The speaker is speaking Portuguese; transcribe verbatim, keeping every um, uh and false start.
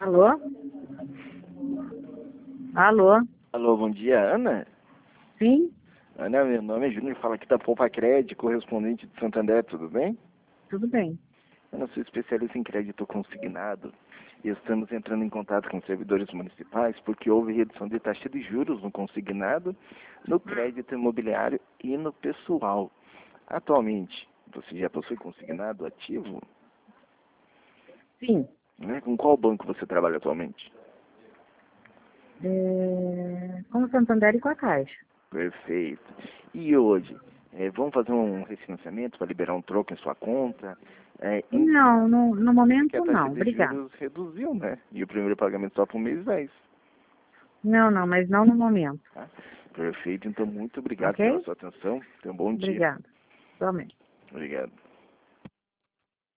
Alô? Alô? Alô, bom dia, Ana? Sim? Ana, meu nome é Júnior, fala aqui da Poupa Crédito, correspondente de Santander, tudo bem? Tudo bem. Ana, sou especialista em crédito consignado e estamos entrando em contato com servidores municipais porque houve redução de taxa de juros no consignado, no crédito imobiliário e no pessoal. Atualmente, você já possui consignado ativo? Sim. Né? Com qual banco você trabalha atualmente? É... Com o Santander e com a Caixa. Perfeito. E hoje, eh, vamos fazer um refinanciamento para liberar um troco em sua conta? É, em- Não, no, no porque a momento taxa não. de Obrigada. juros reduziu, né? E o primeiro pagamento só por um mês dez. Não, não, mas não no momento. Tá? Perfeito. Então, muito obrigado pela Ok? sua atenção. Tenha um bom dia. Obrigada. Somente. Obrigado.